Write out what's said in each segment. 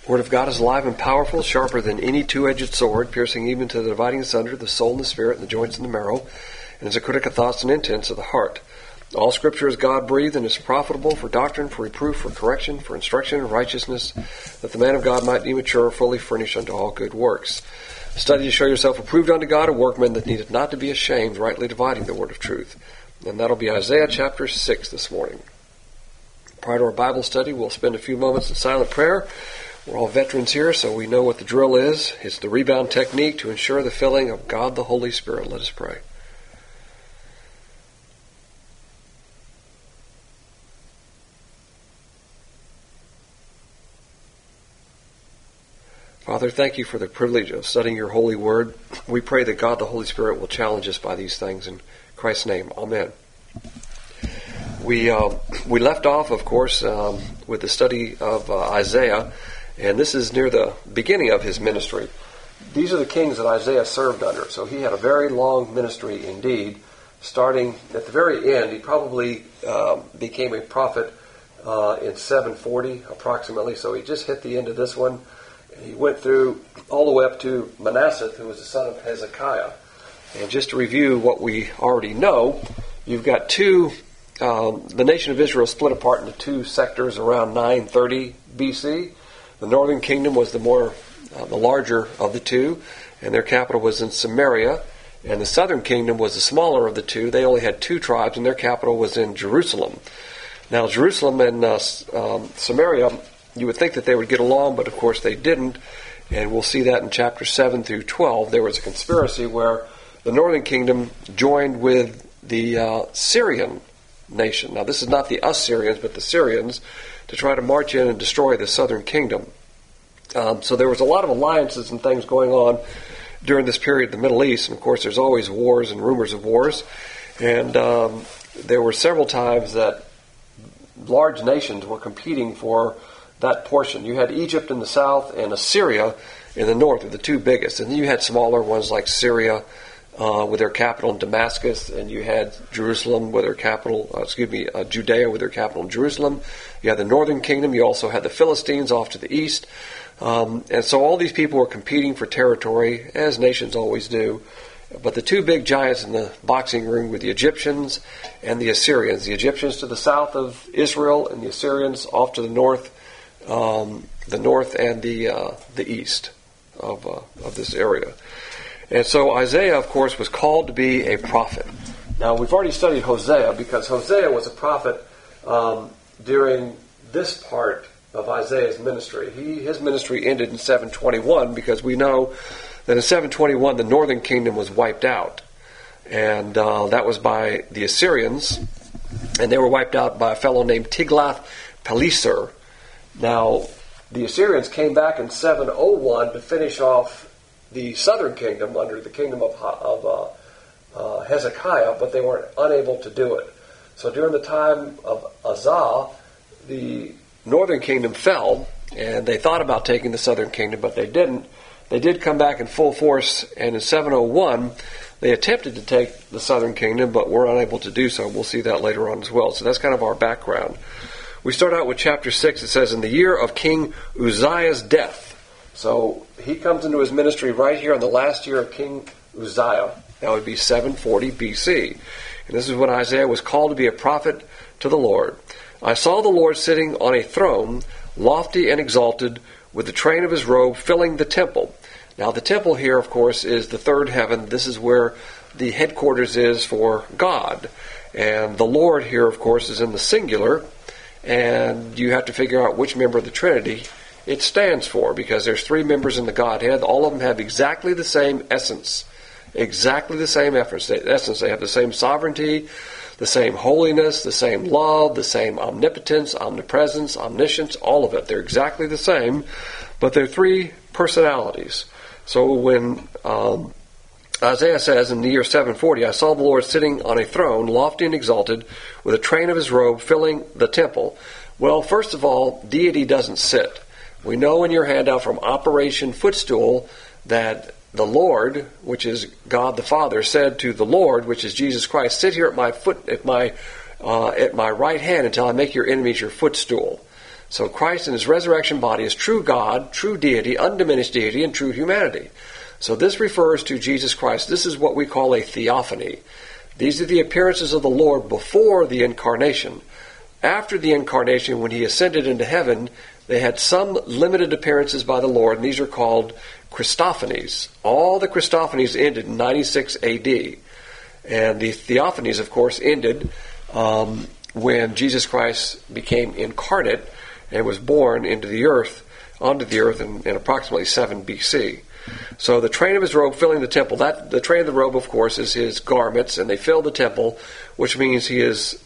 Word of God is alive and powerful, sharper than any two-edged sword, piercing even to the dividing asunder the soul and the spirit and the joints and the marrow, and is a critic of thoughts and intents of the heart. All Scripture is God-breathed and is profitable for doctrine, for reproof, for correction, for instruction in righteousness, that the man of God might be mature, fully furnished unto all good works. Study to show yourself approved unto God, a workman that needeth not to be ashamed, rightly dividing the word of truth. And that'll be Isaiah chapter 6 this morning. Prior to our Bible study, we'll spend a few moments in silent prayer. We're all veterans here, so we know what the drill is. It's the rebound technique to ensure the filling of God the Holy Spirit. Let us pray. Father, thank you for the privilege of studying your holy word. We pray that God the Holy Spirit will challenge us by these things. In Christ's name, amen. We left off, of course, with the study of Isaiah, and this is near the beginning of his ministry. These are the kings that Isaiah served under, so he had a very long ministry indeed. Starting at the very end, he probably became a prophet in 740 approximately, so he just hit the end of this one. He went through all the way up to Manasseh, who was the son of Hezekiah. And just to review what we already know, you've got the nation of Israel split apart into two sectors around 930 BC. The northern kingdom was the larger of the two, and their capital was in Samaria. And the southern kingdom was the smaller of the two. They only had two tribes, and their capital was in Jerusalem. Now, Jerusalem and Samaria, you would think that they would get along, but of course they didn't. And we'll see that in chapter 7 through 12. There was a conspiracy where the northern kingdom joined with the Syrian nation. Now, this is not the Assyrians, but the Syrians, to try to march in and destroy the southern kingdom. So there was a lot of alliances and things going on during this period in the Middle East. And of course, there's always wars and rumors of wars. And there were several times that large nations were competing for that portion. You had Egypt in the south and Assyria in the north, are the two biggest. And then you had smaller ones like Syria with their capital in Damascus, and you had Jerusalem with their capital, Judea with their capital in Jerusalem. You had the northern kingdom. You also had the Philistines off to the east. And so all these people were competing for territory, as nations always do. But the two big giants in the boxing ring were the Egyptians and the Assyrians. The Egyptians to the south of Israel, and the Assyrians off to the north and the east of this area. And so Isaiah, of course, was called to be a prophet. Now, we've already studied Hosea, because Hosea was a prophet during this part of Isaiah's ministry. His ministry ended in 721, because we know that in 721 the northern kingdom was wiped out. And that was by the Assyrians, and they were wiped out by a fellow named Tiglath-Pileser. Now, the Assyrians came back in 701 to finish off the southern kingdom under the kingdom of Hezekiah, but they were unable to do it. So during the time of Azah, the northern kingdom fell, and they thought about taking the southern kingdom, but they didn't. They did come back in full force, and in 701, they attempted to take the southern kingdom, but were unable to do so. We'll see that later on as well. So that's kind of our background. We start out with chapter 6. It says, in the year of King Uzziah's death. So he comes into his ministry right here in the last year of King Uzziah. That would be 740 BC. And this is when Isaiah was called to be a prophet to the Lord. I saw the Lord sitting on a throne, lofty and exalted, with the train of his robe filling the temple. Now the temple here, of course, is the third heaven. This is where the headquarters is for God. And the Lord here, of course, is in the singular. And you have to figure out which member of the Trinity it stands for, because there's three members in the Godhead. All of them have exactly the same essence. Exactly the same essence. They have the same sovereignty, the same holiness, the same love, the same omnipotence, omnipresence, omniscience, all of it. They're exactly the same, but they're three personalities. So when Isaiah says in the year 740, I saw the Lord sitting on a throne, lofty and exalted, with a train of his robe filling the temple. Well, first of all, deity doesn't sit. We know in your handout from Operation Footstool that the Lord, which is God the Father, said to the Lord, which is Jesus Christ, sit here at my right hand until I make your enemies your footstool. So Christ in his resurrection body is true God, true deity, undiminished deity, and true humanity. So this refers to Jesus Christ. This is what we call a theophany. These are the appearances of the Lord before the incarnation. After the incarnation, when he ascended into heaven, they had some limited appearances by the Lord, and these are called Christophanies. All the Christophanies ended in 96 AD. And the theophanies, of course, ended when Jesus Christ became incarnate and was born onto the earth in approximately 7 BC. So the train of his robe filling the temple, the train of the robe, of course, is his garments, and they fill the temple, which means he is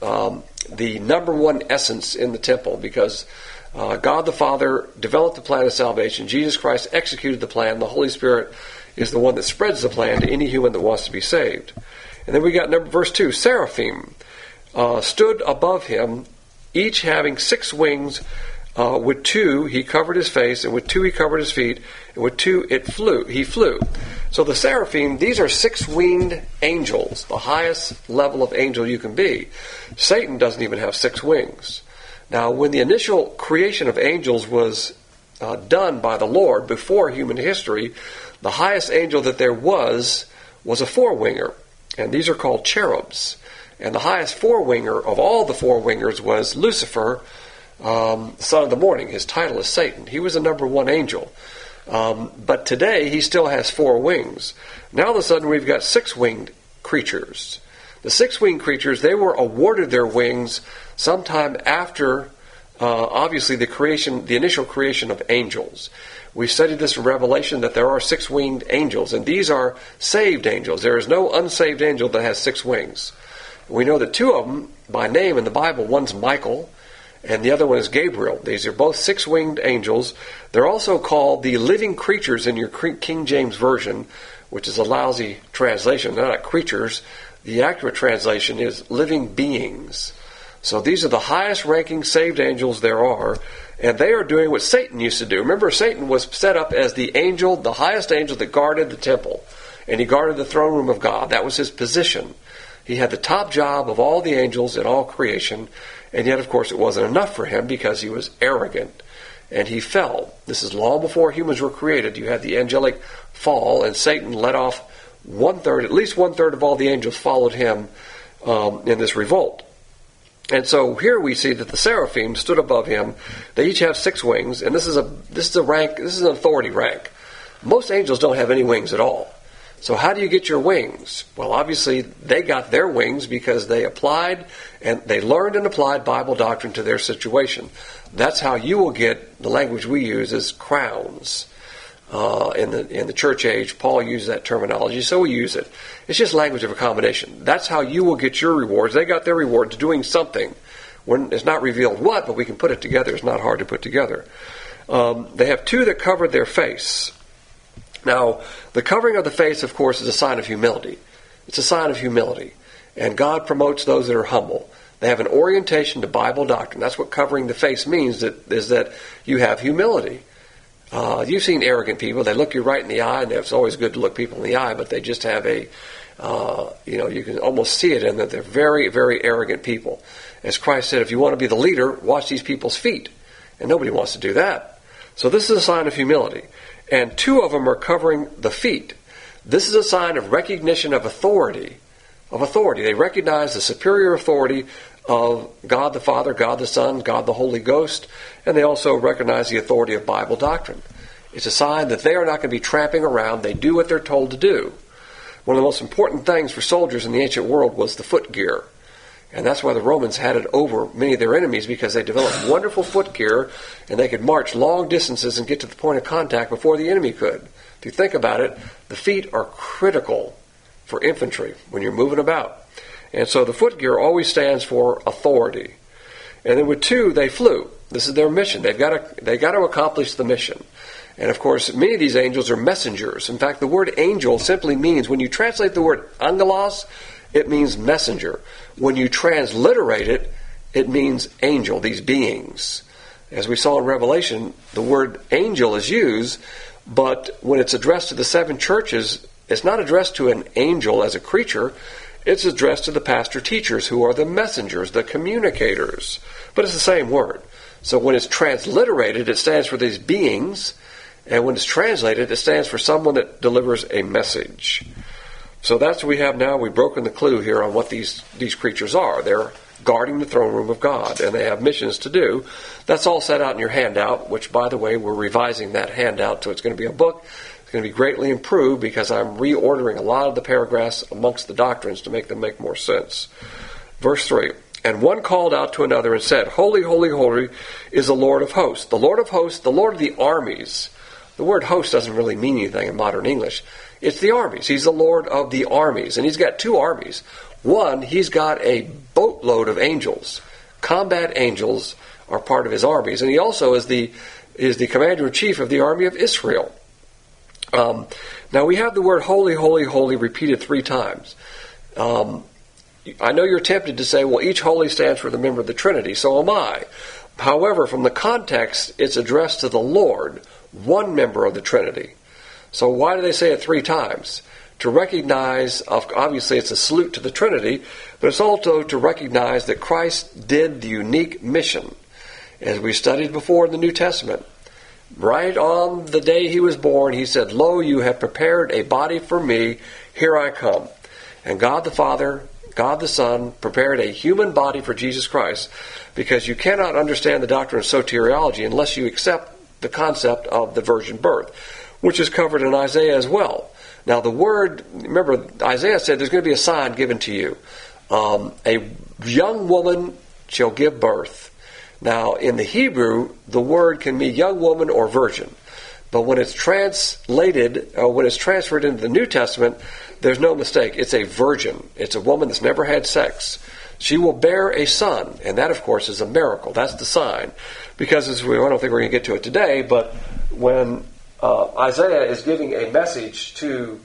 the number one essence in the temple, because God the Father developed the plan of salvation. Jesus Christ executed the plan. The Holy Spirit is the one that spreads the plan to any human that wants to be saved. And then we got verse 2, seraphim stood above him, each having 6 wings. With 2 he covered his face, and with 2 he covered his feet, and with 2 he flew. So the seraphim, these are 6-winged angels, the highest level of angel you can be. Satan doesn't even have 6 wings. Now, when the initial creation of angels was done by the Lord before human history, the highest angel that there was a 4-winger, and these are called cherubs. And the highest 4-winger of all the 4-wingers was Lucifer, son of the morning. His title is Satan. He was the number 1 angel. But today he still has 4 wings. Now all of a sudden we've got 6-winged creatures. The 6-winged creatures, they were awarded their wings sometime after, obviously, the initial creation of angels. We studied this in Revelation, that there are 6-winged angels, and these are saved angels. There is no unsaved angel that has 6 wings. We know that 2 of them, by name in the Bible, one's Michael, and the other one is Gabriel. These are both 6-winged angels. They're also called the living creatures in your King James Version, which is a lousy translation. They're not creatures. The accurate translation is living beings. So these are the highest ranking saved angels there are, and they are doing what Satan used to do. Remember, Satan was set up as the angel, the highest angel that guarded the temple, and he guarded the throne room of God. That was his position. He had the top job of all the angels in all creation, and yet, of course, it wasn't enough for him because he was arrogant, and he fell. This is long before humans were created. You had the angelic fall, and Satan let off at least one third of all the angels followed him in this revolt. And so here we see that the seraphim stood above him. They each have 6 wings, and this is an authority rank. Most angels don't have any wings at all. So how do you get your wings? Well, obviously, they got their wings because they learned and applied Bible doctrine to their situation. That's how you will get, the language we use is crowns. In the church age, Paul used that terminology, so we use it. It's just language of accommodation. That's how you will get your rewards. They got their rewards doing something. When it's not revealed what, but we can put it together. It's not hard to put together. They have 2 that covered their face. Now, the covering of the face, of course, is a sign of humility. It's a sign of humility. And God promotes those that are humble. They have an orientation to Bible doctrine. That's what covering the face means, is that you have humility. You've seen arrogant people. They look you right in the eye, and it's always good to look people in the eye, but they just have you can almost see it in that they're very, very arrogant people. As Christ said, if you want to be the leader, watch these people's feet. And nobody wants to do that. So this is a sign of humility. And 2 of them are covering the feet. This is a sign of recognition of authority. They recognize the superior authority of God the Father, God the Son, God the Holy Ghost, and they also recognize the authority of Bible doctrine. It's a sign that they are not going to be tramping around. They do what they're told to do. One of the most important things for soldiers in the ancient world was the footgear. And that's why the Romans had it over many of their enemies, because they developed wonderful footgear, and they could march long distances and get to the point of contact before the enemy could. If you think about it, the feet are critical for infantry when you're moving about. And so the footgear always stands for authority. And then with 2, they flew. This is their mission. They got to accomplish the mission. And of course, many of these angels are messengers. In fact, the word angel simply means, when you translate the word angelos, it means messenger. When you transliterate it, it means angel, these beings. As we saw in Revelation, the word angel is used, but when it's addressed to the 7 churches, it's not addressed to an angel as a creature. It's addressed to the pastor teachers, who are the messengers, the communicators. But it's the same word. So when it's transliterated, it stands for these beings, and when it's translated, it stands for someone that delivers a message. So that's what we have now. We've broken the clue here on what these creatures are. They're guarding the throne room of God, and they have missions to do. That's all set out in your handout, which, by the way, we're revising that handout, so it's going to be a book. It's going to be greatly improved because I'm reordering a lot of the paragraphs amongst the doctrines to make them make more sense. Verse 3, and one called out to another and said, Holy, holy, holy is the Lord of hosts. The Lord of hosts, the Lord of the armies. The word host doesn't really mean anything in modern English. It's the armies. He's the Lord of the armies. And he's got two armies. One, he's got a boatload of angels. Combat angels are part of his armies. And he also is the commander-in-chief of the army of Israel. Now we have the word holy, holy, holy repeated 3 times. I know you're tempted to say, well, each holy stands for the member of the Trinity. So am I. However, from the context, it's addressed to the Lord, one member of the Trinity. So why do they say it 3 times? To recognize, obviously it's a salute to the Trinity, but it's also to recognize that Christ did the unique mission. As we studied before in the New Testament, right on the day he was born, he said, Lo, you have prepared a body for me, here I come. And God the Father, God the Son, prepared a human body for Jesus Christ, because you cannot understand the doctrine of soteriology unless you accept the concept of the virgin birth, which is covered in Isaiah as well. Now the word, remember, Isaiah said there's going to be a sign given to you. A young woman shall give birth. Now in the Hebrew, the word can mean young woman or virgin. But when it's translated, or when it's transferred into the New Testament, there's no mistake. It's a virgin. It's a woman that's never had sex. She will bear a son, and that, of course, is a miracle. That's the sign. Because, I don't think we're going to get to it today, but when Isaiah is giving a message to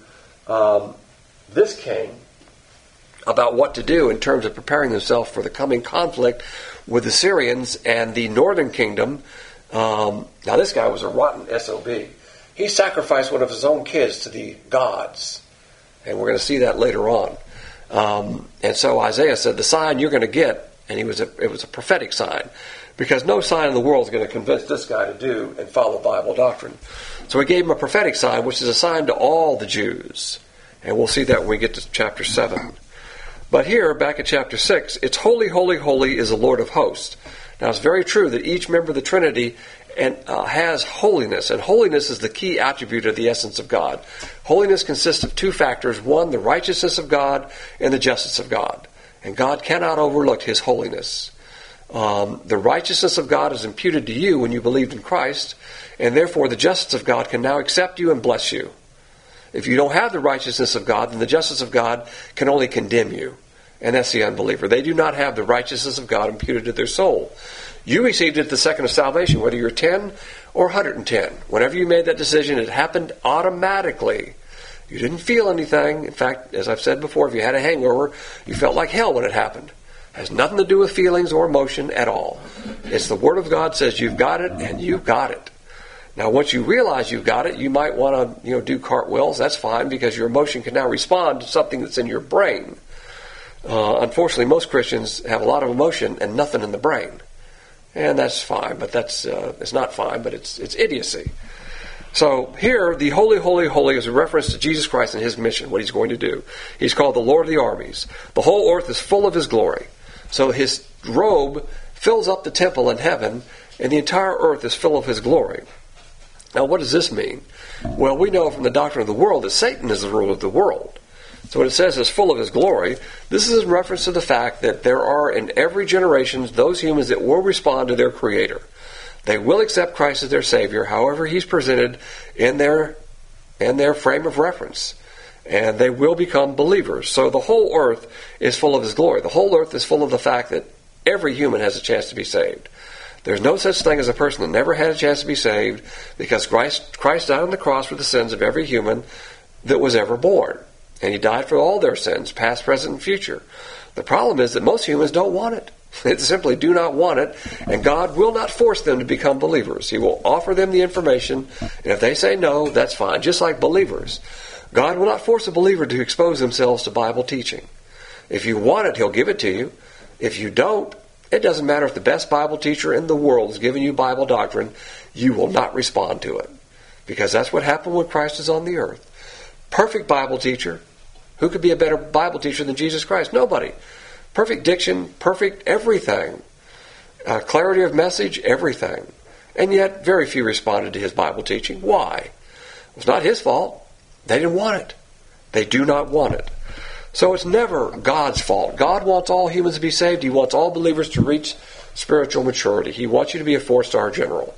this king about what to do in terms of preparing himself for the coming conflict with the Syrians and the northern kingdom. Now, this guy was a rotten SOB. He sacrificed one of his own kids to the gods, and we're going to see that later on. And so Isaiah said, the sign you're going to get, and it was a prophetic sign, because no sign in the world is going to convince this guy to do and follow Bible doctrine. So he gave him a prophetic sign, which is a sign to all the Jews. And we'll see that when we get to chapter 7. But here, back at chapter 6, it's holy, holy, holy is the Lord of hosts. Now, it's very true that each member of the Trinity has holiness, and holiness is the key attribute of the essence of God. Holiness consists of 2 factors. One, the righteousness of God, and the justice of God. And God cannot overlook his holiness. The righteousness of God is imputed to you when you believed in Christ, and therefore the justice of God can now accept you and bless you. If you don't have the righteousness of God, then the justice of God can only condemn you. And that's the unbeliever. They do not have the righteousness of God imputed to their soul. You received it the second of salvation, whether you're 10 or 110. Whenever you made that decision, it happened automatically. You didn't feel anything. In fact, as I've said before, if you had a hangover, you felt like hell when it happened. It has nothing to do with feelings or emotion at all. It's the Word of God says you've got it, and you've got it. Now, once you realize you've got it, you might want to do cartwheels. That's fine, because your emotion can now respond to something that's in your brain. Unfortunately, most Christians have a lot of emotion and nothing in the brain. And that's fine, but it's not fine, but it's idiocy. So here, the holy, holy, holy is a reference to Jesus Christ and his mission, what he's going to do. He's called the Lord of the armies. The whole earth is full of his glory. So his robe fills up the temple in heaven, and the entire earth is full of his glory. Now, what does this mean? Well, we know from the doctrine of the world that Satan is the ruler of the world. So when it says it's full of his glory, this is in reference to the fact that there are in every generation those humans that will respond to their Creator. They will accept Christ as their Savior, however he's presented in their frame of reference. And they will become believers. So the whole earth is full of his glory. The whole earth is full of the fact that every human has a chance to be saved. There's no such thing as a person that never had a chance to be saved, because Christ died on the cross for the sins of every human that was ever born. And he died for all their sins, past, present, and future. The problem is that most humans don't want it. They simply do not want it, and God will not force them to become believers. He will offer them the information, and if they say no, that's fine, just like believers. God will not force a believer to expose themselves to Bible teaching. If you want it, he'll give it to you. If you don't, It doesn't matter if the best Bible teacher in the world is giving you Bible doctrine, you will not respond to it. Because that's what happened when Christ is on the earth. Perfect Bible teacher. Who could be a better Bible teacher than Jesus Christ? Nobody. Perfect diction, perfect everything. Clarity of message, everything. And yet, very few responded to his Bible teaching. Why? It's not his fault. They didn't want it. They do not want it. So it's never God's fault. God wants all humans to be saved. He wants all believers to reach spiritual maturity. He wants you to be a 4-star general.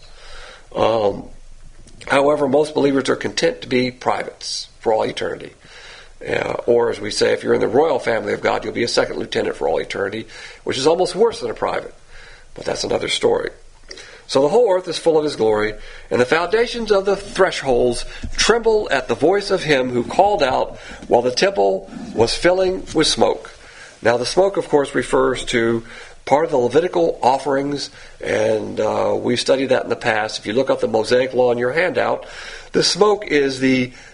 However, most believers are content to be privates for all eternity. Or, as we say, if you're in the royal family of God, you'll be a second lieutenant for all eternity, which is almost worse than a private. But that's another story. So the whole earth is full of his glory, and the foundations of the thresholds tremble at the voice of him who called out while the temple was filling with smoke. Now the smoke, of course, refers to part of the Levitical offerings, and we studied that in the past. If you look up the Mosaic Law in your handout, the smoke is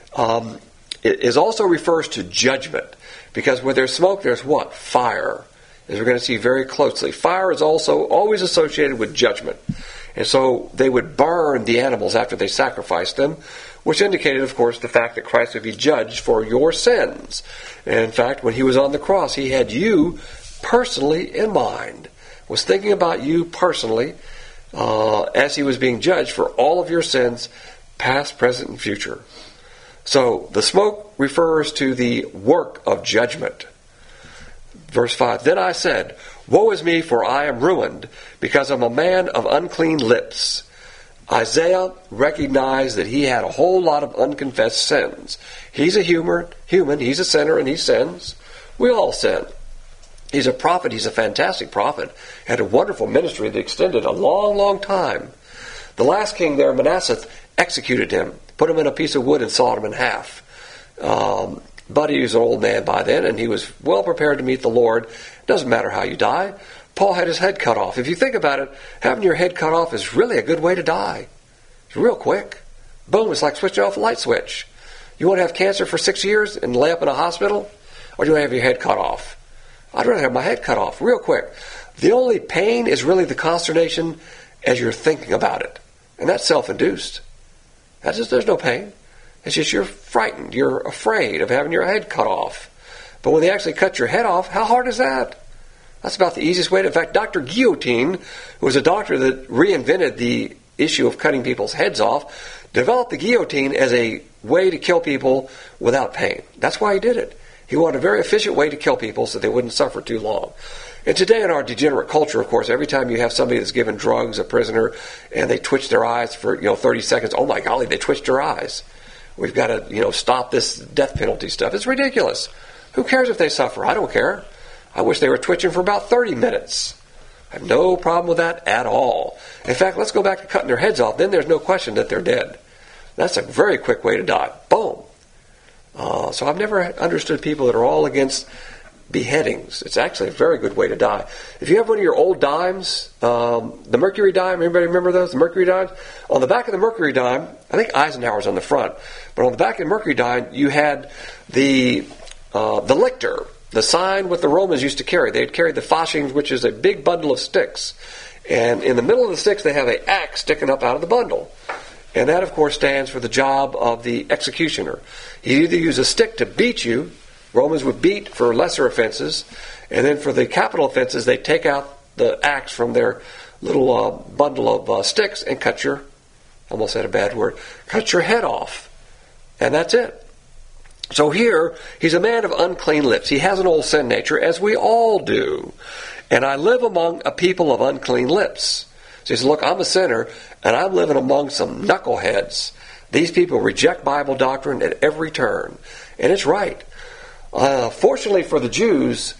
also refers to judgment, because where there's smoke, there's what? Fire. As we're going to see very closely. Fire is also always associated with judgment. And so they would burn the animals after they sacrificed them, which indicated, of course, the fact that Christ would be judged for your sins. And in fact, when he was on the cross, he had you personally in mind, was thinking about you personally as he was being judged for all of your sins, past, present, and future. So the smoke refers to the work of judgment. Verse 5, Then I said, Woe is me, for I am ruined, because I'm a man of unclean lips. Isaiah recognized that he had a whole lot of unconfessed sins. He's a human, he's a sinner, and he sins. We all sin. He's a prophet, he's a fantastic prophet. Had a wonderful ministry that extended a long, long time. The last king there, Manasseh, executed him, put him in a piece of wood and sawed him in half. But he was an old man by then, and he was well prepared to meet the Lord. It doesn't matter how you die. Paul had his head cut off. If you think about it, having your head cut off is really a good way to die. It's real quick. Boom, it's like switching off a light switch. You want to have cancer for 6 years and lay up in a hospital? Or do you want to have your head cut off? I'd rather have my head cut off real quick. The only pain is really the consternation as you're thinking about it. And that's self-induced. There's no pain. It's just you're frightened. You're afraid of having your head cut off. But when they actually cut your head off, how hard is that? That's about the easiest way. In fact, Dr. Guillotine, who was a doctor that reinvented the issue of cutting people's heads off, developed the guillotine as a way to kill people without pain. That's why he did it. He wanted a very efficient way to kill people so they wouldn't suffer too long. And today in our degenerate culture, of course, every time you have somebody that's given drugs, a prisoner, and they twitch their eyes for 30 seconds, oh my golly, they twitched their eyes. We've got to, stop this death penalty stuff. It's ridiculous. Who cares if they suffer? I don't care. I wish they were twitching for about 30 minutes. I have no problem with that at all. In fact, let's go back to cutting their heads off. Then there's no question that they're dead. That's a very quick way to die. Boom. So I've never understood people that are all against beheadings. It's actually a very good way to die. If you have one of your old dimes, the Mercury dime, everybody remember those? The Mercury dimes? On the back of the Mercury dime, I think Eisenhower's on the front, but on the back of the Mercury dime, you had the lictor, the sign what the Romans used to carry. They'd carry the fascines, which is a big bundle of sticks. And in the middle of the sticks, they have an axe sticking up out of the bundle. And that, of course, stands for the job of the executioner. He either use a stick to beat you. Romans would beat for lesser offenses. And then for the capital offenses, they take out the axe from their little bundle of sticks and cut your, almost said a bad word, cut your head off. And that's it. So here, he's a man of unclean lips. He has an old sin nature, as we all do. And I live among a people of unclean lips. So he says, look, I'm a sinner, and I'm living among some knuckleheads. These people reject Bible doctrine at every turn. And it's right. Fortunately for the Jews,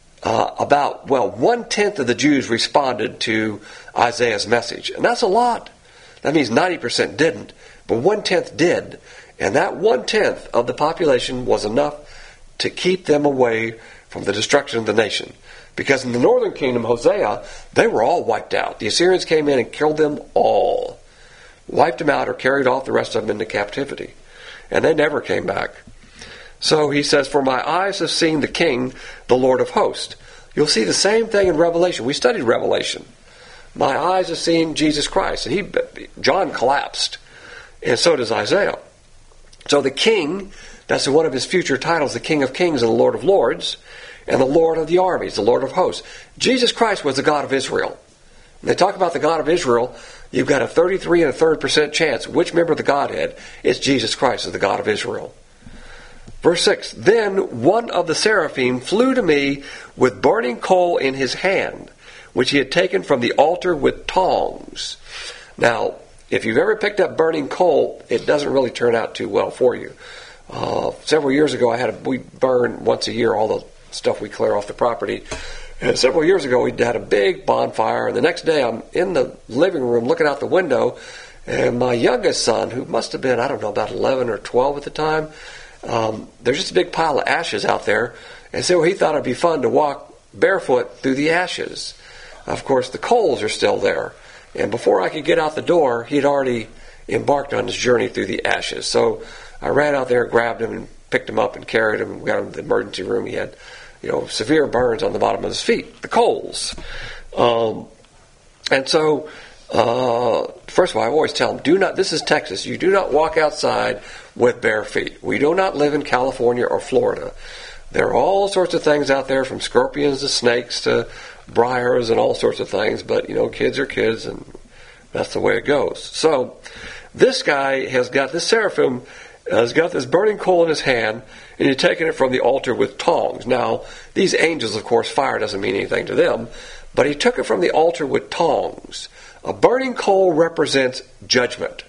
about 1/10 of the Jews responded to Isaiah's message. And that's a lot. That means 90% didn't, but 1/10 did. And that 1/10 of the population was enough to keep them away from the destruction of the nation. Because in the northern kingdom, Hosea, they were all wiped out. The Assyrians came in and killed them all. Wiped them out or carried off the rest of them into captivity. And they never came back. So he says, for my eyes have seen the King, the Lord of hosts. You'll see the same thing in Revelation. We studied Revelation. My eyes have seen Jesus Christ. And John collapsed. And so does Isaiah. So the king, that's one of his future titles, the King of Kings and the Lord of Lords, and the Lord of the armies, the Lord of hosts. Jesus Christ was the God of Israel. When they talk about the God of Israel, you've got a 33 and a third % chance. Which member of the Godhead is Jesus Christ as the God of Israel? Verse 6, Then one of the seraphim flew to me with burning coal in his hand, which he had taken from the altar with tongs. Now, if you've ever picked up burning coal, it doesn't really turn out too well for you. Several years ago, we burn once a year all the stuff we clear off the property. And several years ago, we had a big bonfire, and the next day I'm in the living room looking out the window, and my youngest son, who must have been, about 11 or 12 at the time, there's just a big pile of ashes out there, and so he thought it'd be fun to walk barefoot through the ashes. Of course, the coals are still there, and before I could get out the door, he'd already embarked on his journey through the ashes. So I ran out there, grabbed him, and picked him up and carried him, and got him to the emergency room. He had severe burns on the bottom of his feet, the coals. And so, first of all, I always tell them, this is Texas, you do not walk outside with bare feet. We do not live in California or Florida. There are all sorts of things out there, from scorpions to snakes to briars and all sorts of things, but, kids are kids, and that's the way it goes. So, this guy this seraphim has got this burning coal in his hand, and he's taken it from the altar with tongs. Now, these angels, of course, fire doesn't mean anything to them, but he took it from the altar with tongs. A burning coal represents judgment.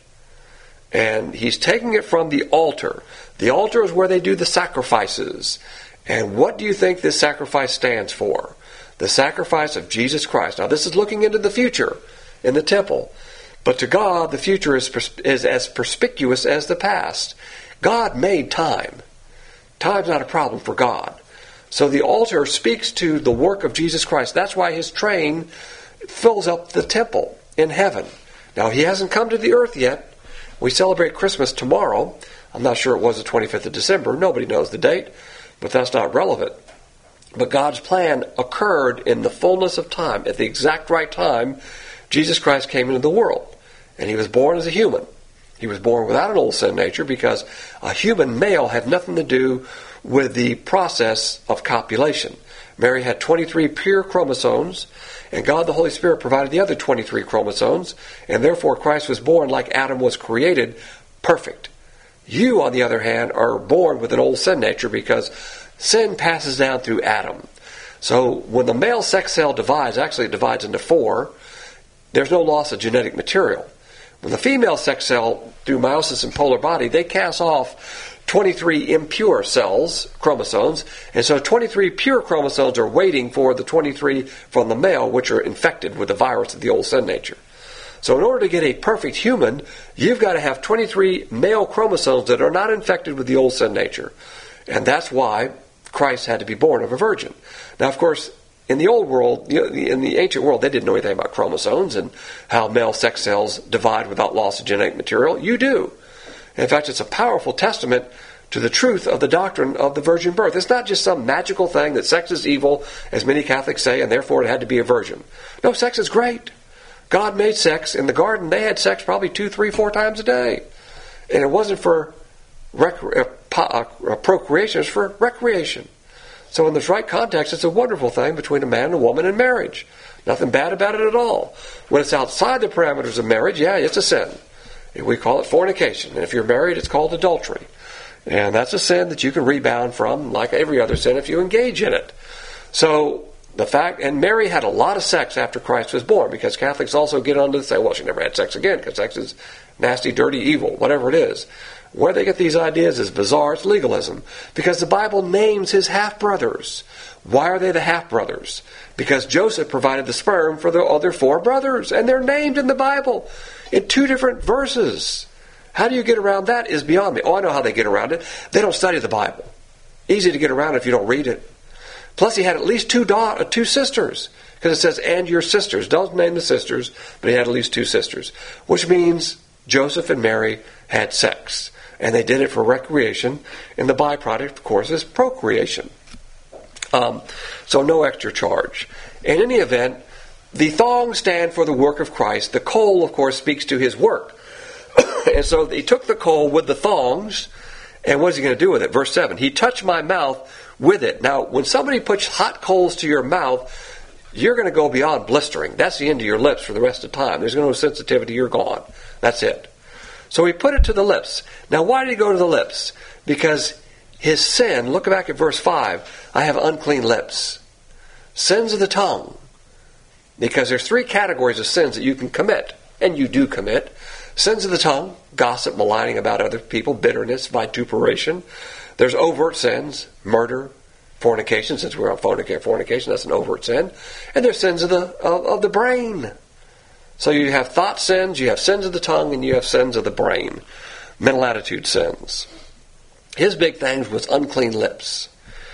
And he's taking it from the altar. The altar is where they do the sacrifices. And what do you think this sacrifice stands for? The sacrifice of Jesus Christ. Now, this is looking into the future in the temple. But to God, the future is as perspicuous as the past. God made time. Time's not a problem for God. So the altar speaks to the work of Jesus Christ. That's why his train fills up the temple in heaven. Now, he hasn't come to the earth yet. We celebrate Christmas tomorrow. I'm not sure it was the 25th of December. Nobody knows the date, but that's not relevant. But God's plan occurred in the fullness of time. At the exact right time, Jesus Christ came into the world. And he was born as a human. He was born without an old sin nature because a human male had nothing to do with the process of copulation. Mary had 23 pure chromosomes, and God the Holy Spirit provided the other 23 chromosomes, and therefore Christ was born like Adam was created, perfect. You, on the other hand, are born with an old sin nature because sin passes down through Adam. So when the male sex cell divides, actually it divides into 4, there's no loss of genetic material. When the female sex cell, through meiosis and polar body, they cast off 23 impure cells, chromosomes, and so 23 pure chromosomes are waiting for the 23 from the male, which are infected with the virus of the old sin nature. So in order to get a perfect human, you've got to have 23 male chromosomes that are not infected with the old sin nature. And that's why Christ had to be born of a virgin. Now, of course, in the old world, in the ancient world, they didn't know anything about chromosomes and how male sex cells divide without loss of genetic material. You do. In fact, it's a powerful testament to the truth of the doctrine of the virgin birth. It's not just some magical thing that sex is evil, as many Catholics say, and therefore it had to be a virgin. No, sex is great. God made sex. In the garden, they had sex probably 2, 3, 4 times a day. And it wasn't for procreation, it was for recreation. So in this right context, it's a wonderful thing between a man and a woman in marriage. Nothing bad about it at all. When it's outside the parameters of marriage, yeah, it's a sin. We call it fornication. And if you're married, it's called adultery. And that's a sin that you can rebound from, like every other sin, if you engage in it. So the fact, and Mary had a lot of sex after Christ was born, because Catholics also get on to say, well, she never had sex again, because sex is nasty, dirty, evil, whatever it is. Where they get these ideas is bizarre. It's legalism. Because the Bible names his half-brothers. Why are they the half-brothers? Because Joseph provided the sperm for the other 4 brothers. And they're named in the Bible in 2 different verses. How do you get around that is beyond me. Oh, I know how they get around it. They don't study the Bible. Easy to get around if you don't read it. Plus, he had at least 2 sisters. Because it says, and your sisters. Don't name the sisters, but he had at least 2 sisters. Which means Joseph and Mary had sex. And they did it for recreation, and the byproduct, of course, is procreation. So no extra charge. In any event, the thongs stand for the work of Christ. The coal, of course, speaks to his work. And so he took the coal with the thongs, and what is he going to do with it? Verse 7, he touched my mouth with it. Now, when somebody puts hot coals to your mouth, you're going to go beyond blistering. That's the end of your lips for the rest of the time. There's no sensitivity. You're gone. That's it. So he put it to the lips. Now, why did he go to the lips? Because his sin, look back at verse 5, I have unclean lips. Sins of the tongue. Because there's 3 categories of sins that you can commit, and you do commit. Sins of the tongue, gossip, maligning about other people, bitterness, vituperation. There's overt sins, murder, fornication. Since we're on fornication, that's an overt sin. And there's sins of the brain. So you have thought sins, you have sins of the tongue, and you have sins of the brain. Mental attitude sins. His big thing was unclean lips.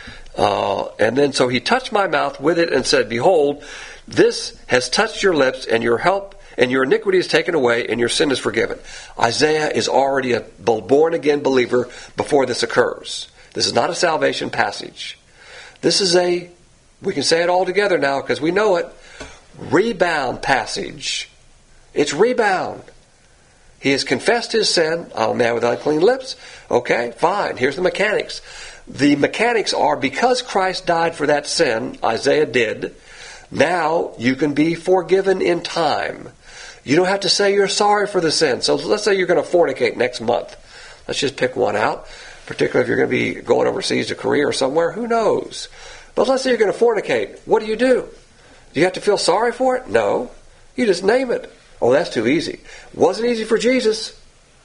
And then so he touched my mouth with it and said, behold, this has touched your lips, and your help and your iniquity is taken away, and your sin is forgiven. Isaiah is already a born-again believer before this occurs. This is not a salvation passage. This is we can say it all together now because we know it, rebound passage. It's rebound. He has confessed his sin. I'm a man with unclean lips. Okay, fine. Here's the mechanics. The mechanics are because Christ died for that sin, Isaiah did, now you can be forgiven in time. You don't have to say you're sorry for the sin. So let's say you're going to fornicate next month. Let's just pick one out, particularly if you're going to be going overseas to Korea or somewhere. Who knows? But let's say you're going to fornicate. What do? Do you have to feel sorry for it? No. You just name it. Oh, that's too easy. Wasn't easy for Jesus.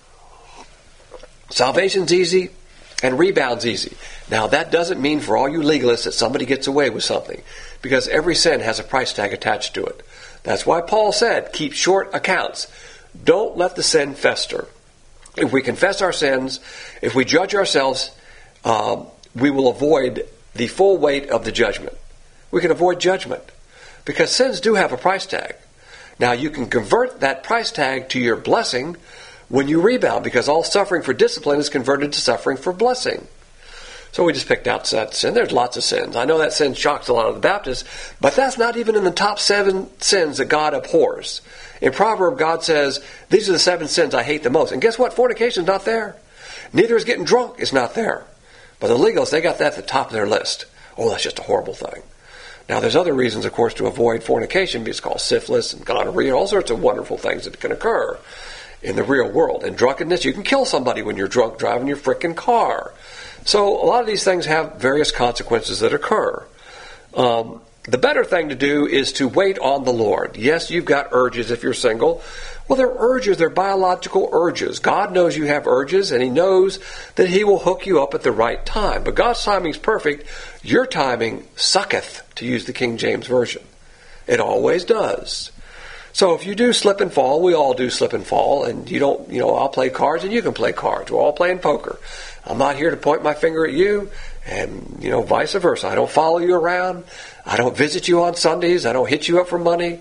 Salvation's easy and rebound's easy. Now, that doesn't mean for all you legalists that somebody gets away with something, because every sin has a price tag attached to it. That's why Paul said, keep short accounts. Don't let the sin fester. If we confess our sins, if we judge ourselves, we will avoid the full weight of the judgment. We can avoid judgment because sins do have a price tag. Now, you can convert that price tag to your blessing when you rebound, because all suffering for discipline is converted to suffering for blessing. So we just picked out that sin. There's lots of sins. I know that sin shocks a lot of the Baptists, but that's not even in the top 7 sins that God abhors. In Proverbs, God says, these are the 7 sins I hate the most. And guess what? Fornication is not there. Neither is getting drunk. It's not there. But the legalists, they got that at the top of their list. Oh, that's just a horrible thing. Now, there's other reasons, of course, to avoid fornication. It's called syphilis and gonorrhea, all sorts of wonderful things that can occur in the real world. And drunkenness, you can kill somebody when you're drunk driving your frickin' car. So a lot of these things have various consequences that occur. The better thing to do is to wait on the Lord. Yes, you've got urges if you're single. Well, they're urges. They're biological urges. God knows you have urges, and He knows that He will hook you up at the right time. But God's timing is perfect. Your timing sucketh, to use the King James Version. It always does. So if you do slip and fall, we all do slip and fall, and you don't, I'll play cards and you can play cards. We're all playing poker. I'm not here to point my finger at you, and, vice versa. I don't follow you around. I don't visit you on Sundays. I don't hit you up for money.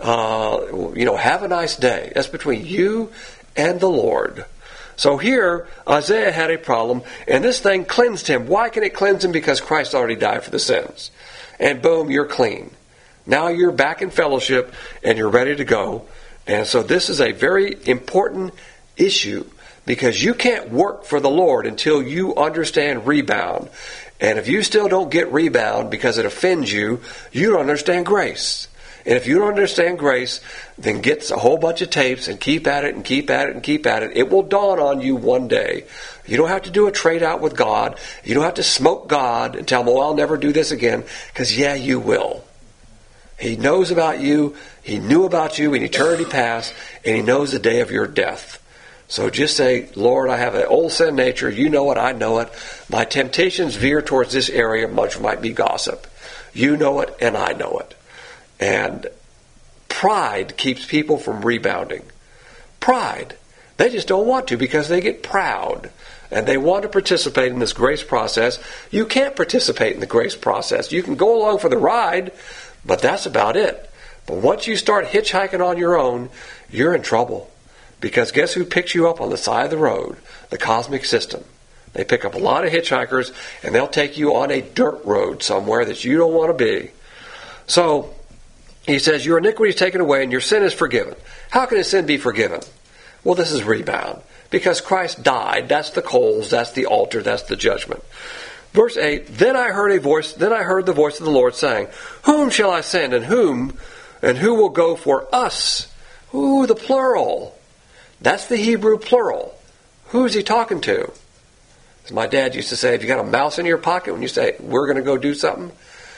Have a nice day. That's between you and the Lord. So here, Isaiah had a problem, and this thing cleansed him. Why can it cleanse him? Because Christ already died for the sins. And boom, you're clean. Now you're back in fellowship, and you're ready to go. And so this is a very important issue, because you can't work for the Lord until you understand rebound. And if you still don't get rebound because it offends you, you don't understand grace. And if you don't understand grace, then get a whole bunch of tapes and keep at it and keep at it and keep at it. It will dawn on you one day. You don't have to do a trade out with God. You don't have to smoke God and tell him, I'll never do this again. Because, you will. He knows about you. He knew about you in eternity past. And He knows the day of your death. So just say, Lord, I have an old sin nature. You know it. I know it. My temptations veer towards this area. Much might be gossip. You know it, and I know it. And pride keeps people from rebounding. Pride. They just don't want to because they get proud. And they want to participate in this grace process. You can't participate in the grace process. You can go along for the ride, but that's about it. But once you start hitchhiking on your own, you're in trouble. Because guess who picks you up on the side of the road? The cosmic system. They pick up a lot of hitchhikers, and they'll take you on a dirt road somewhere that you don't want to be. So, he says, your iniquity is taken away and your sin is forgiven. How can a sin be forgiven? Well, this is rebound. Because Christ died, that's the coals, that's the altar, that's the judgment. Verse 8, Then I heard the voice of the Lord saying, Whom shall I send, and who will go for us? Ooh, the plural. That's the Hebrew plural. Who's he talking to? As my dad used to say, if you got a mouse in your pocket when you say, we're going to go do something.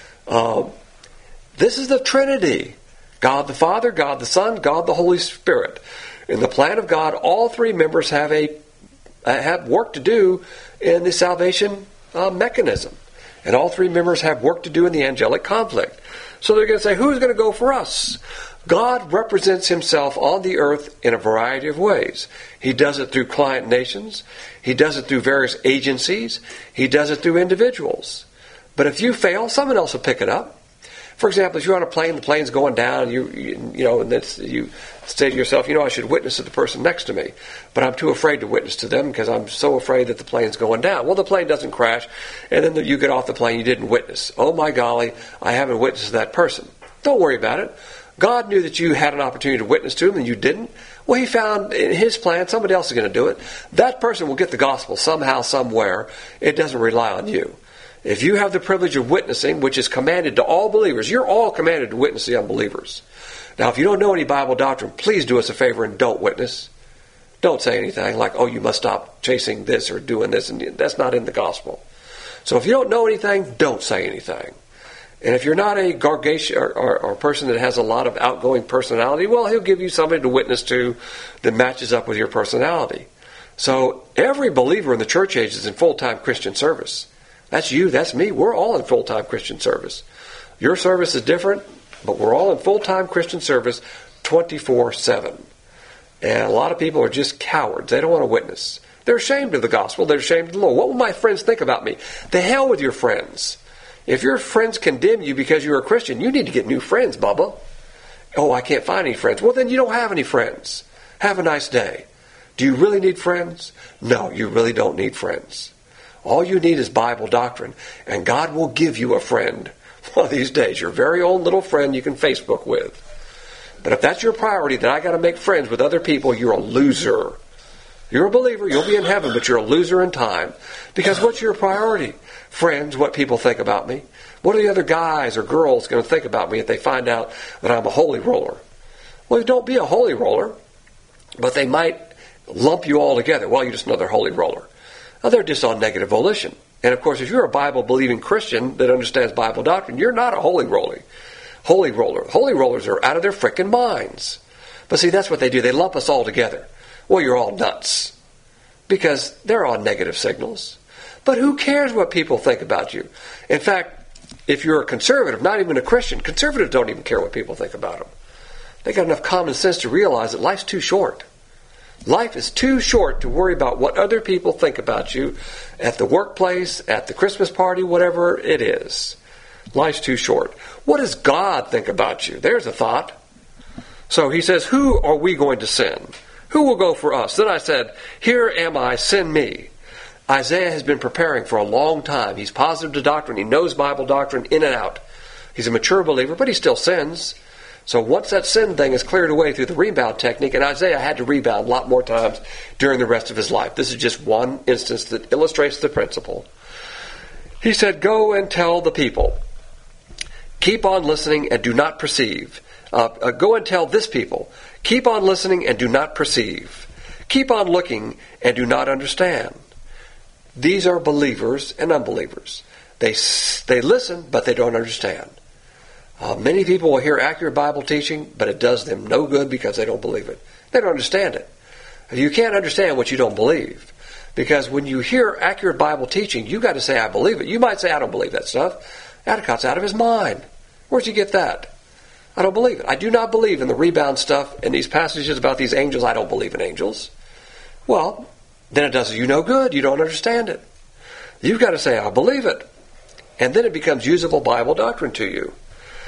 This is the Trinity. God the Father, God the Son, God the Holy Spirit. In the plan of God, all three members have work to do in the salvation mechanism. And all three members have work to do in the angelic conflict. So they're going to say, who's going to go for us? God represents himself on the earth in a variety of ways. He does it through client nations. He does it through various agencies. He does it through individuals. But if you fail, someone else will pick it up. For example, if you're on a plane, the plane's going down, and you say to yourself, I should witness to the person next to me, but I'm too afraid to witness to them because I'm so afraid that the plane's going down. Well, the plane doesn't crash, and then you get off the plane, you didn't witness. Oh my golly, I haven't witnessed to that person. Don't worry about it. God knew that you had an opportunity to witness to him and you didn't. Well, he found in his plan somebody else is going to do it. That person will get the gospel somehow, somewhere. It doesn't rely on you. If you have the privilege of witnessing, which is commanded to all believers, you're all commanded to witness the unbelievers. Now, if you don't know any Bible doctrine, please do us a favor and don't witness. Don't say anything like, you must stop chasing this or doing this. And that's not in the gospel. So if you don't know anything, don't say anything. And if you're not a gargation or a person that has a lot of outgoing personality, well, he'll give you somebody to witness to that matches up with your personality. So every believer in the church age is in full-time Christian service. That's you, that's me. We're all in full-time Christian service. Your service is different, but we're all in full-time Christian service 24/7. And a lot of people are just cowards. They don't want to witness. They're ashamed of the gospel. They're ashamed of the Lord. What will my friends think about me? The hell with your friends. If your friends condemn you because you're a Christian, you need to get new friends, Bubba. Oh, I can't find any friends. Well, then you don't have any friends. Have a nice day. Do you really need friends? No, you really don't need friends. All you need is Bible doctrine, and God will give you a friend one of these days, your very own little friend you can Facebook with. But if that's your priority, that I got to make friends with other people, you're a loser. You're a believer, you'll be in heaven, but you're a loser in time. Because what's your priority? Friends, what people think about me. What are the other guys or girls going to think about me if they find out that I'm a holy roller? Well, don't be a holy roller, but they might lump you all together. Well, you're just another holy roller. Now, they're just on negative volition. And, of course, if you're a Bible-believing Christian that understands Bible doctrine, you're not a holy roller. Holy rollers are out of their frickin' minds. But see, that's what they do. They lump us all together. Well, you're all nuts. Because they're on negative signals. But who cares what people think about you? In fact, if you're a conservative, not even a Christian, conservatives don't even care what people think about them. They got enough common sense to realize that life's too short. Life is too short to worry about what other people think about you at the workplace, at the Christmas party, whatever it is. Life's too short. What does God think about you? There's a thought. So he says, who are we going to send? Who will go for us? Then I said, here am I, send me. Isaiah has been preparing for a long time. He's positive to doctrine. He knows Bible doctrine in and out. He's a mature believer, but he still sins. So once that sin thing is cleared away through the rebound technique, and Isaiah had to rebound a lot more times during the rest of his life. This is just one instance that illustrates the principle. He said, go and tell the people. Keep on listening and do not perceive. Go and tell this people. Keep on listening and do not perceive. Keep on looking and do not understand. These are believers and unbelievers. They listen, but they don't understand. Many people will hear accurate Bible teaching, but it does them no good because they don't believe it. They don't understand it. You can't understand what you don't believe. Because when you hear accurate Bible teaching, you've got to say, I believe it. You might say, I don't believe that stuff. Atticot's out of his mind. Where'd you get that? I don't believe it. I do not believe in the rebound stuff in these passages about these angels. I don't believe in angels. Well, then it does you no good. You don't understand it. You've got to say, I believe it. And then it becomes usable Bible doctrine to you.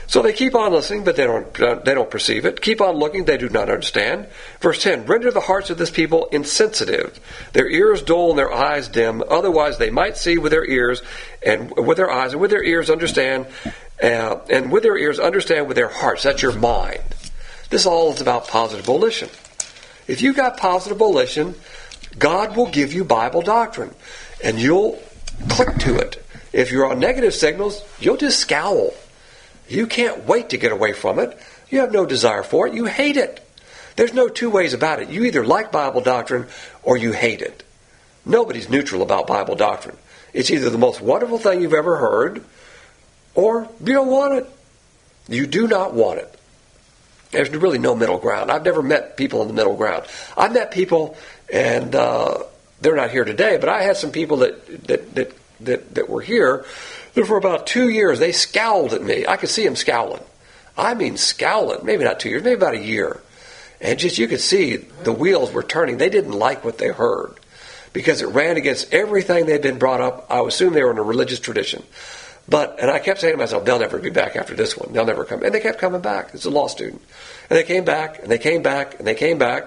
So they keep on listening, but they don't perceive it. Keep on looking, they do not understand. Verse 10, render the hearts of this people insensitive, their ears dull and their eyes dim, otherwise they might see with their ears and with their eyes, and with their ears understand, and with their ears understand with their hearts. That's your mind. This all is about positive volition. If you got positive volition, God will give you Bible doctrine, and you'll click to it. If you're on negative signals, you'll just scowl. You can't wait to get away from it. You have no desire for it. You hate it. There's no two ways about it. You either like Bible doctrine or you hate it. Nobody's neutral about Bible doctrine. It's either the most wonderful thing you've ever heard or you don't want it. You do not want it. There's really no middle ground. I've never met people in the middle ground. I've met people, and they're not here today, but I had some people that were here. For about 2 years, they scowled at me. I could see them scowling. I mean scowling. Maybe not 2 years, maybe about a year. And just you could see the wheels were turning. They didn't like what they heard because it ran against everything they'd been brought up. I assume they were in a religious tradition. And I kept saying to myself, they'll never be back after this one. They'll never come. And they kept coming back. It's a law student. And they came back, and they came back, and they came back.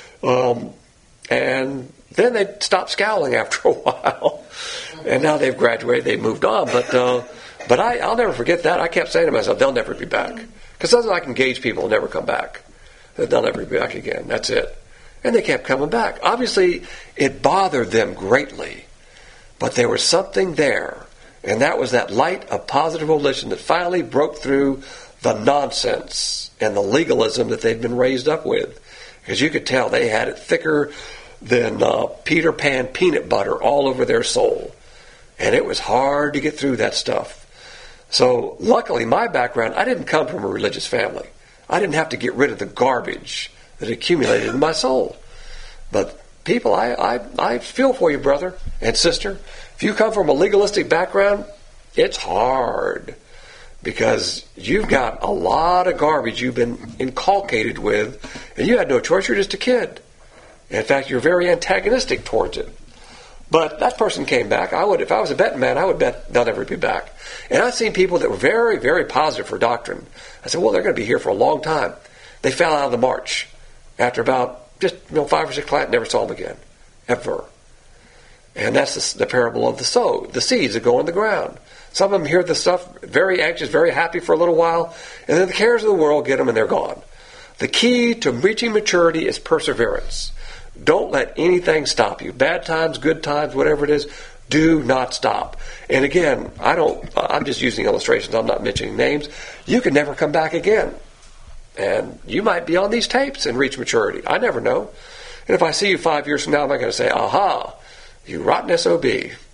And then they stopped scowling after a while. And now they've graduated, they've moved on. But I'll never forget that. I kept saying to myself, they'll never be back. Because sometimes I can gauge people will never come back. They'll never be back again. That's it. And they kept coming back. Obviously, it bothered them greatly. But there was something there. And that was that light of positive volition that finally broke through the nonsense and the legalism that they'd been raised up with. Because you could tell they had it thicker than Peter Pan peanut butter all over their soul. And it was hard to get through that stuff. So luckily, my background, I didn't come from a religious family. I didn't have to get rid of the garbage that accumulated in my soul. But people, I feel for you, brother and sister. If you come from a legalistic background, it's hard. Because you've got a lot of garbage you've been inculcated with, and you had no choice, you're just a kid. In fact, you're very antagonistic towards it. But that person came back. If I was a betting man, I would bet they'll never be back. And I've seen people that were very, very positive for doctrine. I said, well, they're going to be here for a long time. They fell out of the march. After about just 5 or 6 clients, never saw them again. Ever. And that's the parable of the seeds that go in the ground. Some of them hear the stuff, very anxious, very happy for a little while, and then the cares of the world get them and they're gone. The key to reaching maturity is perseverance. Don't let anything stop you. Bad times, good times, whatever it is, do not stop. And again, I'm just using illustrations. I'm not mentioning names. You can never come back again. And you might be on these tapes and reach maturity. I never know. And if I see you 5 years from now, I'm not going to say, aha, you rotten SOB.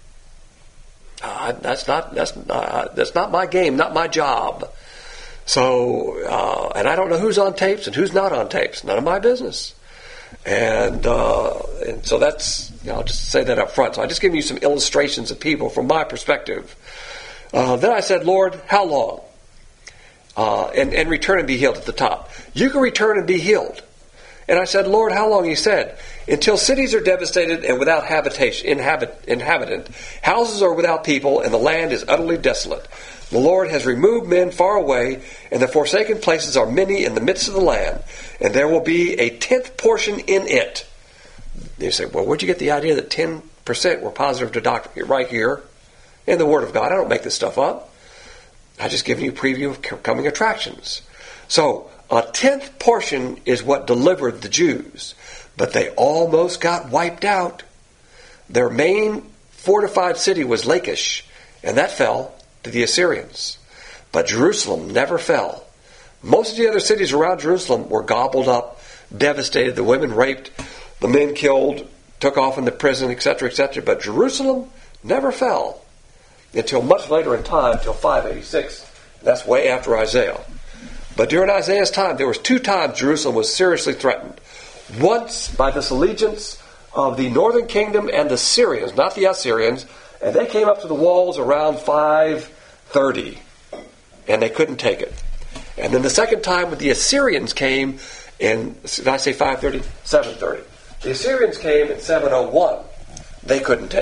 That's not my game, not my job. So, and I don't know who's on tapes and who's not on tapes. None of my business. And so that's, I'll just say that up front. So I just give you some illustrations of people from my perspective. Then I said, Lord, how long? And return and be healed at the top. You can return and be healed. And I said, Lord, how long? He said, until cities are devastated and without inhabitant, houses are without people, and the land is utterly desolate. The Lord has removed men far away, and the forsaken places are many in the midst of the land, and there will be a 10th portion in it. You say, well, where'd you get the idea that 10% were positive to doctrine? Right here in the Word of God. I don't make this stuff up. I just giving you a preview of coming attractions. So, a 10th portion is what delivered the Jews, but they almost got wiped out. Their main fortified city was Lachish, and that fell to the Assyrians. But Jerusalem never fell. Most of the other cities around Jerusalem were gobbled up, devastated, the women raped, the men killed, took off into prison, etc., etc. But Jerusalem never fell until much later in time, till 586. That's way after Isaiah. But during Isaiah's time, there was 2 times Jerusalem was seriously threatened. Once by this allegiance of the northern kingdom and the Syrians, not the Assyrians, and they came up to the walls around 530, and they couldn't take it. And then the second time when the Assyrians came in, did I say 530? 730. The Assyrians came in 701. They couldn't take it.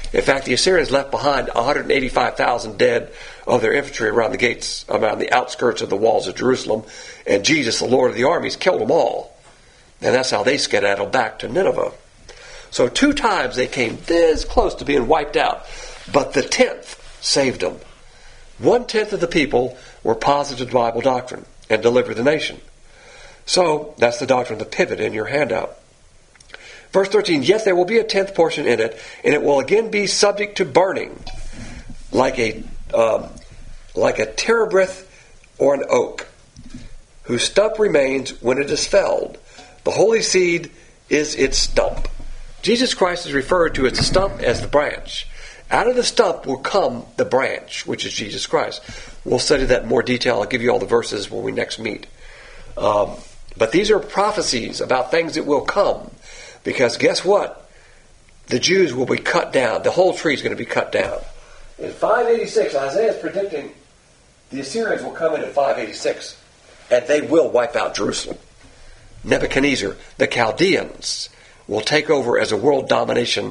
In fact, the Assyrians left behind 185,000 dead of their infantry around the gates, around the outskirts of the walls of Jerusalem, and Jesus, the Lord of the armies, killed them all. And that's how they skedaddled back to Nineveh. So 2 times they came this close to being wiped out, but the 10th saved them. 1/10 of the people were positive to Bible doctrine and delivered the nation. So that's the doctrine of the pivot in your handout. Verse 13, yet there will be a 10th portion in it, and it will again be subject to burning, like a terebinth or an oak, whose stump remains when it is felled. The holy seed is its stump. Jesus Christ is referred to as the stump as the branch. Out of the stump will come the branch, which is Jesus Christ. We'll study that in more detail. I'll give you all the verses when we next meet. But these are prophecies about things that will come. Because guess what? The Jews will be cut down. The whole tree is going to be cut down. In 586, Isaiah is predicting the Assyrians will come in at 586, and they will wipe out Jerusalem. Nebuchadnezzar, the Chaldeans, will take over as a world dominating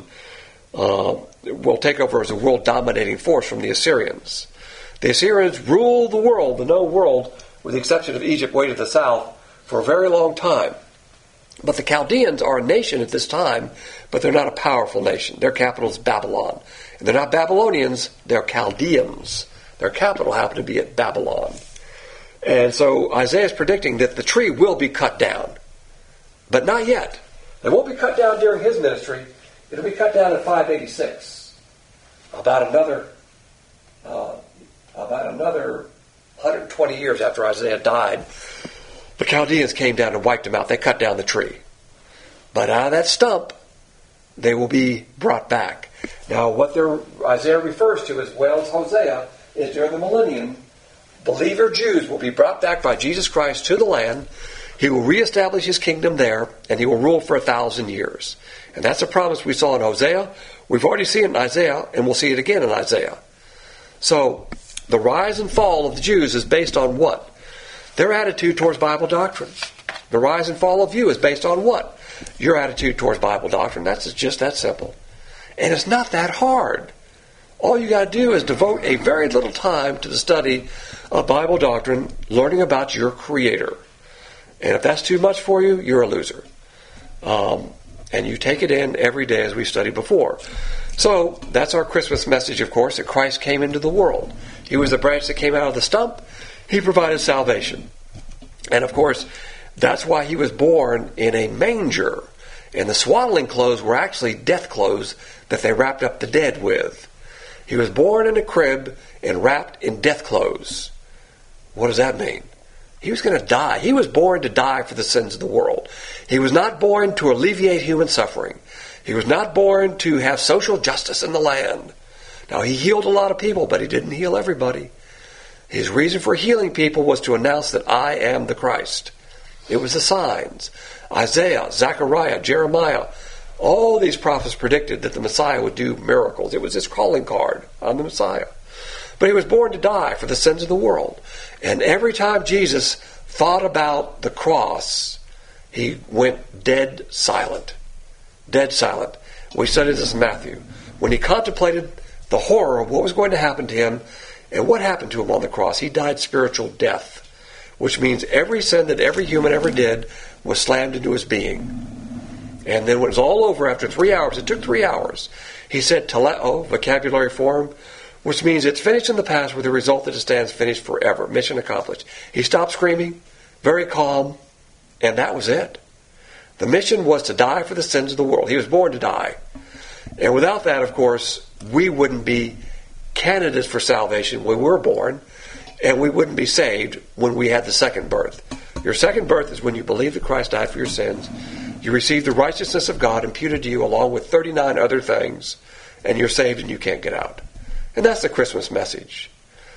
force from the Assyrians. The Assyrians rule the world, the known world, with the exception of Egypt way to the south, for a very long time. But the Chaldeans are a nation at this time, but they're not a powerful nation. Their capital is Babylon. And they're not Babylonians, they're Chaldeans. Their capital happened to be at Babylon. And so Isaiah is predicting that the tree will be cut down. But not yet. It won't be cut down during his ministry. It'll be cut down in 586. About another 120 years after Isaiah died, the Chaldeans came down and wiped them out. They cut down the tree. But out of that stump, they will be brought back. Now, what Isaiah refers to as well as Hosea is during the millennium, believer Jews will be brought back by Jesus Christ to the land. He will reestablish his kingdom there, and he will rule for 1,000 years. And that's a promise we saw in Hosea. We've already seen it in Isaiah, and we'll see it again in Isaiah. So, the rise and fall of the Jews is based on what? Their attitude towards Bible doctrine. The rise and fall of you is based on what? Your attitude towards Bible doctrine. That's just that simple. And it's not that hard. All you got to do is devote a very little time to the study of Bible doctrine, learning about your Creator. And if that's too much for you, you're a loser. And you take it in every day as we studied before. So that's our Christmas message, of course, that Christ came into the world. He was the branch that came out of the stump. He provided salvation. And of course, that's why he was born in a manger. And the swaddling clothes were actually death clothes that they wrapped up the dead with. He was born in a crib and wrapped in death clothes. What does that mean? He was going to die. He was born to die for the sins of the world. He was not born to alleviate human suffering. He was not born to have social justice in the land. Now, he healed a lot of people, but he didn't heal everybody. His reason for healing people was to announce that I am the Christ. It was the signs. Isaiah, Zechariah, Jeremiah, all these prophets predicted that the Messiah would do miracles. It was his calling card on the Messiah. But he was born to die for the sins of the world. And every time Jesus thought about the cross, he went dead silent. Dead silent. We studied this in Matthew. When he contemplated the horror of what was going to happen to him, and what happened to him on the cross, he died spiritual death, which means every sin that every human ever did was slammed into his being. And then when it was all over after 3 hours, it took 3 hours, he said teleo, vocabulary form, which means it's finished in the past with the result that it stands finished forever. Mission accomplished. He stopped screaming, very calm, and that was it. The mission was to die for the sins of the world. He was born to die. And without that, of course, we wouldn't be candidates for salvation when we were born, and we wouldn't be saved when we had the second birth. Your second birth is when you believe that Christ died for your sins. You receive the righteousness of God imputed to you along with 39 other things, and you're saved and you can't get out. And that's the Christmas message.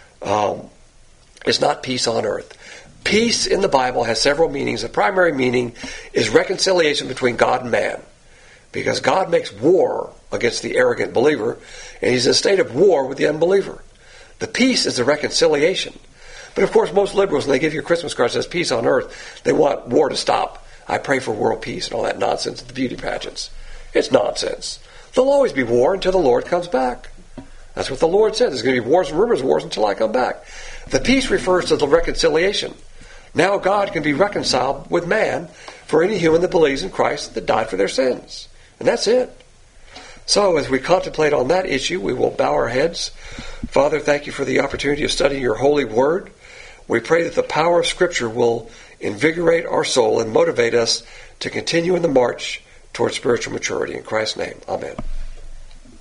It's not peace on earth. Peace in the Bible has several meanings. The primary meaning is reconciliation between God and man. Because God makes war against the arrogant believer, and he's in a state of war with the unbeliever. The peace is the reconciliation. But of course, most liberals, when they give you a Christmas card that says peace on earth, they want war to stop. I pray for world peace and all that nonsense, the beauty pageants. It's nonsense. There'll always be war until the Lord comes back. That's what the Lord said. There's going to be wars and rumors of wars until I come back. The peace refers to the reconciliation. Now God can be reconciled with man for any human that believes in Christ that died for their sins. And that's it. So as we contemplate on that issue, we will bow our heads. Father, thank you for the opportunity of studying your holy word. We pray that the power of Scripture will invigorate our soul and motivate us to continue in the march towards spiritual maturity. In Christ's name, amen.